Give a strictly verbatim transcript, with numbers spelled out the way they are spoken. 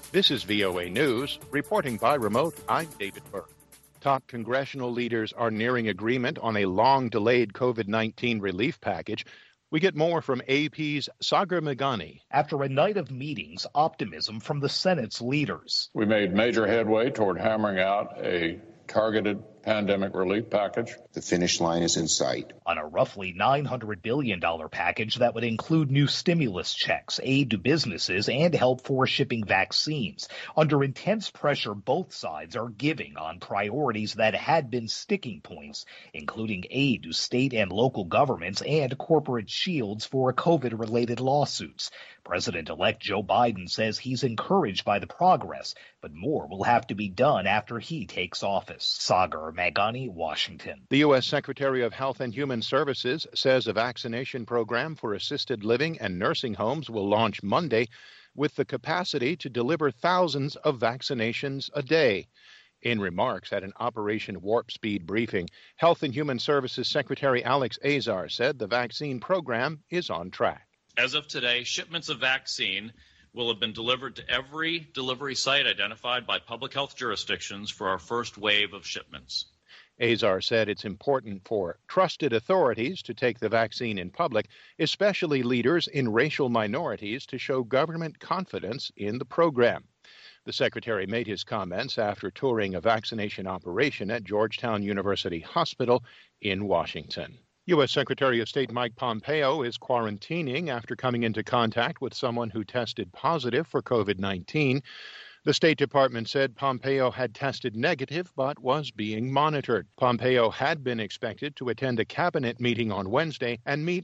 This is V O A News. Reporting by remote, I'm David Burke. Top congressional leaders are nearing agreement on a long-delayed COVID nineteen relief package. We get more from A P's Sagar Meghani. After a night of meetings, optimism from the Senate's leaders. We made major headway toward hammering out a targeted pandemic relief package. The finish line is in sight. On a roughly nine hundred billion dollars package that would include new stimulus checks, aid to businesses, and help for shipping vaccines. Under intense pressure, both sides are giving on priorities that had been sticking points, including aid to state and local governments and corporate shields for COVID-related lawsuits. President-elect Joe Biden says he's encouraged by the progress, but more will have to be done after he takes office. Sagar Meghani, Washington. The U S Secretary of Health and Human Services says a vaccination program for assisted living and nursing homes will launch Monday with the capacity to deliver thousands of vaccinations a day. In remarks at an Operation Warp Speed briefing, Health and Human Services Secretary Alex Azar said the vaccine program is on track. As of today, shipments of vaccine will have been delivered to every delivery site identified by public health jurisdictions for our first wave of shipments. Azar said it's important for trusted authorities to take the vaccine in public, especially leaders in racial minorities, to show government confidence in the program. The secretary made his comments after touring a vaccination operation at Georgetown University Hospital in Washington. U S Secretary of State Mike Pompeo is quarantining after coming into contact with someone who tested positive for COVID nineteen. The State Department said Pompeo had tested negative but was being monitored. Pompeo had been expected to attend a cabinet meeting on Wednesday and meet